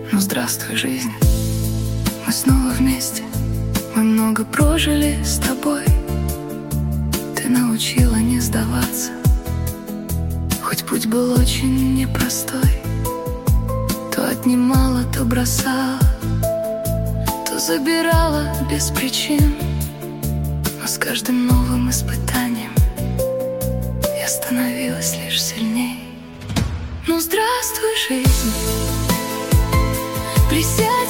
Ну здравствуй, жизнь, мы снова вместе. Мы много прожили с тобой. Ты научила не сдаваться, хоть путь был очень непростой. То отнимала, то бросала, то забирала без причин. Но с каждым новым испытанием я становилась лишь сильней. Ну здравствуй, жизнь, присядь.